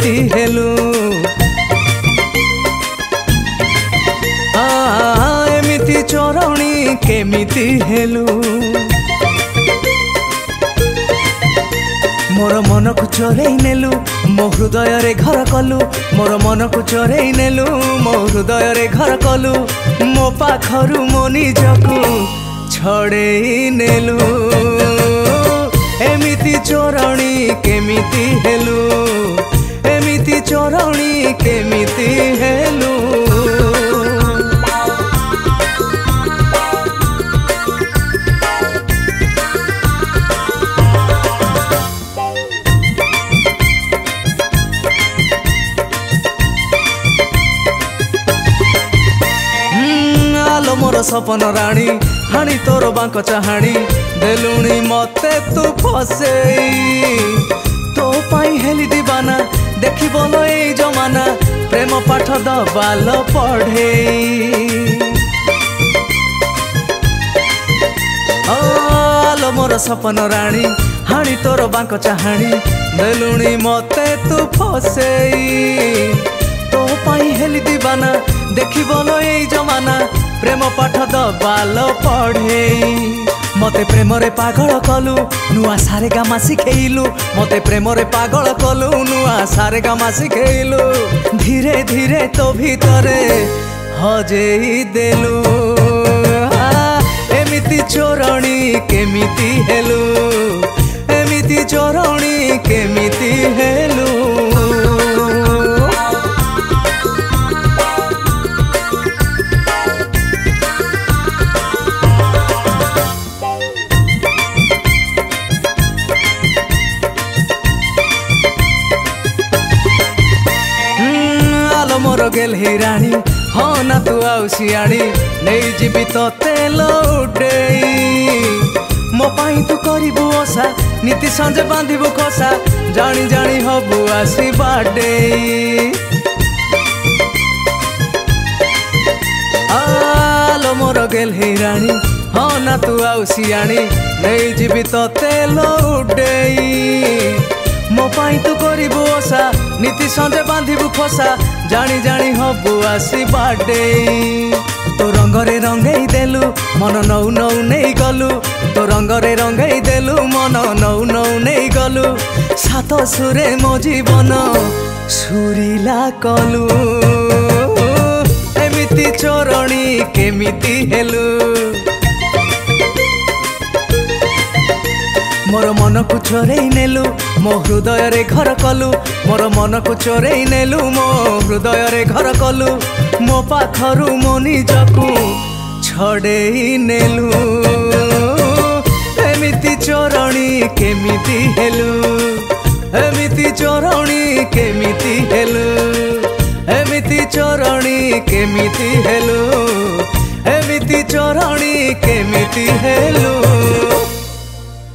केमिति हेलु एमिति चोरणी केमिति हेलु मोर मन को चोरई नेलु मो हृदय रे घर कलु मोर मन को चोरई नेलु मो हृदय रे घर कलु मो पाखरु मो निजकु छड़ेई नेलु एमिति चोरणी केमिति हेलु एमिति चोरणी केमिति हेलु मोर सपन राणी हाणी तोर बांक चाहाणी देलुणी मते तू फसेई तो पाई हेली दीवाना देखी बोलो ए जमाना प्रेम पाठ दबाल पढ़ेई आलो मोर सपन राणी हाणी तोर बांक चाहाणी देलुणी मते तू फसेई तो पाई हेली दीवाना देखी बोलो ए जमाना प्रेम पाठ दबाल पढ़ेई मते प्रेम रे पागल कलु नुआ सारे गामा शिखेलु मते प्रेम रे पागल कलु नुआ सारे गामा शिखेलु धीरे धीरे तो भीतरे हजेई देलु एमिति चोरणी केमिति हेलु एमिति चोरणी केमिति हेलु मोर गेल ही राणी हाँ ना तू आउ सियाणी नहीं जीवी तोते लौटेई मो पाई तू करिबु ओसा नीति संजे बांधिबु खसा जानी जानी हबु आसी बाडेई आलो मोर गेल ही राणी हाँ ना तू आउ सियाणी नहीं जीवी तोते लौटेई मो पाई तू करिबु ओसा नीति संजे बांधिबु खसा जानी जानी हबु आसी बाडेई तो रंगरे रंगई देलु मन नौ नौ नहीं गलु तो रंगरे रंगई देलु मन नौ नौ नहीं गलु सात सुरे मो जीवन सुरीला कलु एमिति चोरणी केमिति हेलु मोर मन को चोरई नेलु मो हृदय रे घर कलु मोर मन को चोरई नेलु मो हृदय रे घर कलु मो पाखरु मो निजकु छड़ेई नेलु एमिति चोरणी केमिति हेलु एमिति चोरणी केमिति हेलु एमिति चोरणी केमिति हेलु एमिति चोरणी केमिति हेलु।